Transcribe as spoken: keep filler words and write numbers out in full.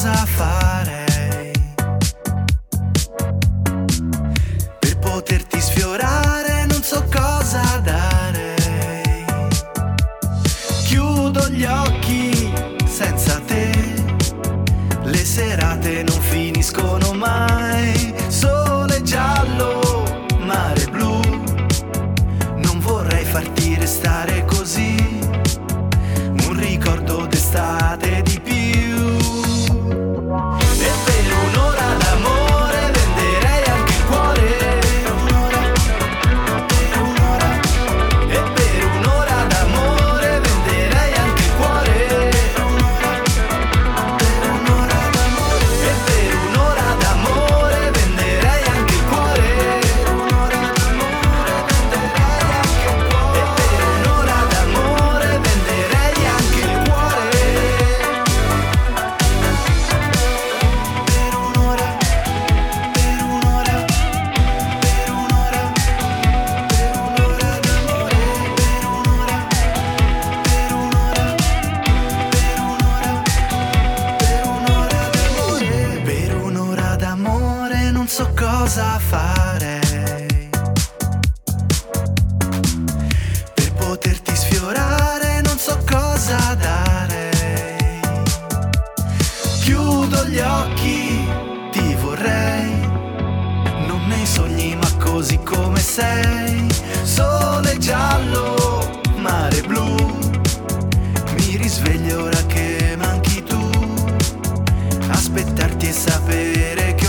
cosa farei per poterti sfiorare, non so cosa darei. Chiudo gli occhi senza te, le serate non finiscono mai. Sole giallo, mare blu, non vorrei farti restare così, un ricordo d'estate di più. E per un'ora d'amore venderei anche il cuore. Per un'ora, e per un'ora d'amore venderei anche il cuore. Per un'ora d'amore, e per un'ora d'amore venderei anche il cuore. Per un'ora d'amore venderei anche il cuore. E per un'ora d'amore venderei anche il cuore. Per un'ora, per un'ora, per un'ora, per un'ora d'amore. Per un'ora, per un'ora, per un'ora, per un'ora d'amore. Per un'ora d'amore non so cosa farei per poterti sfiorare, non so cosa darei. Chiudo gli occhi, ti vorrei, non nei sogni ma così come sei. Sole giallo, mare blu, mi risveglio ora che manchi tu, aspettarti e sapere che